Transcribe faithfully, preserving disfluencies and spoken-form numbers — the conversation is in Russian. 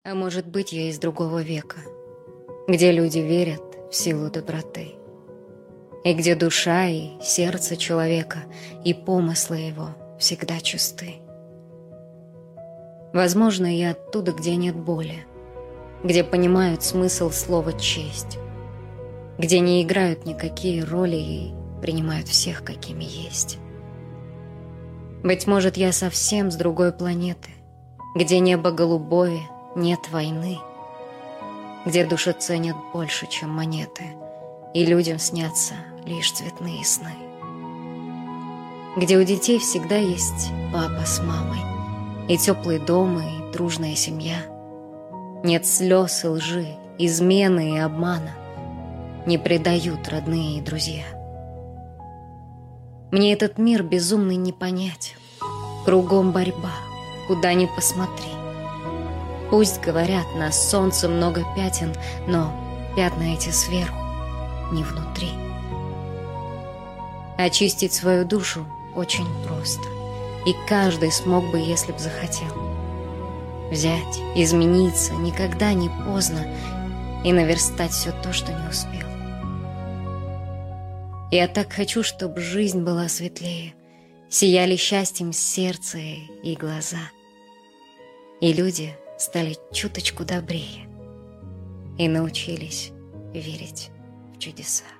А может быть, я из другого века, где люди верят в силу доброты, и где душа и сердце человека, и помыслы его всегда чисты. Возможно, я оттуда, где нет боли, где понимают смысл слова «честь», где не играют никакие роли и принимают всех, какими есть. Быть может, я совсем с другой планеты, где небо голубое, нет войны, где души ценят больше, чем монеты, и людям снятся лишь цветные сны, где у детей всегда есть папа с мамой, и теплый дом, и дружная семья. Нет слез и лжи, измены и обмана, не предают родные и друзья. Мне этот мир безумный не понять. Кругом борьба, куда ни посмотри. Пусть говорят, на солнце много пятен, но пятна эти сверху, не внутри. Очистить свою душу очень просто, и каждый смог бы, если б захотел. Взять, измениться, никогда не поздно, и наверстать все то, что не успел. Я так хочу, чтобы жизнь была светлее, сияли счастьем сердце и глаза, и люди стали чуточку добрее и научились верить в чудеса.